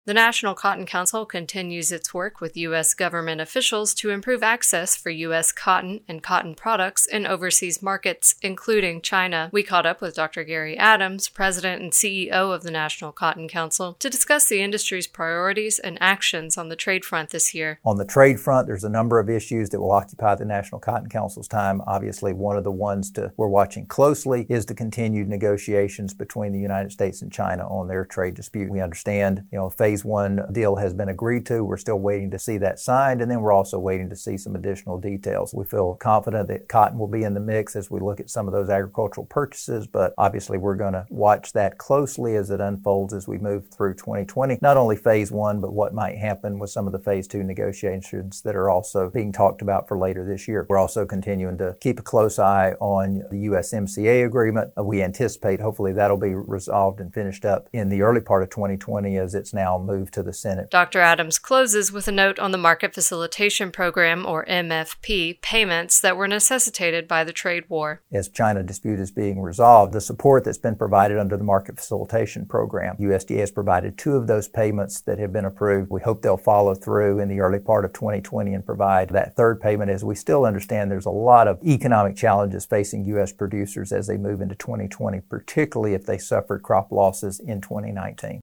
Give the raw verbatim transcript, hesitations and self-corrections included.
The National Cotton Council continues its work with U S government officials to improve access for U S cotton and cotton products in overseas markets, including China. We caught up with Doctor Gary Adams, President and C E O of the National Cotton Council, to discuss the industry's priorities and actions on the trade front this year. On the trade front, there's a number of issues that will occupy the National Cotton Council's time. Obviously, one of the ones to, we're watching closely is the continued negotiations between the United States and China on their trade dispute. We understand, you know, phase one deal has been agreed to. We're still waiting to see that signed, and then we're also waiting to see some additional details. We feel confident that cotton will be in the mix as we look at some of those agricultural purchases, but obviously we're going to watch that closely as it unfolds as we move through twenty twenty. Not only phase one, but what might happen with some of the phase two negotiations that are also being talked about for later this year. We're also continuing to keep a close eye on the U S M C A agreement. We anticipate hopefully that'll be resolved and finished up in the early part of twenty twenty as it's now moved to the Senate. Doctor Adams closes with a note on the Market Facilitation Program, or M F P, payments that were necessitated by the trade war. As China dispute is being resolved, the support that's been provided under the Market Facilitation Program, U S D A has provided two of those payments that have been approved. We hope they'll follow through in the early part of twenty twenty and provide that third payment, as we still understand there's a lot of economic challenges facing U S producers as they move into twenty twenty, particularly if they suffered crop losses in twenty nineteen.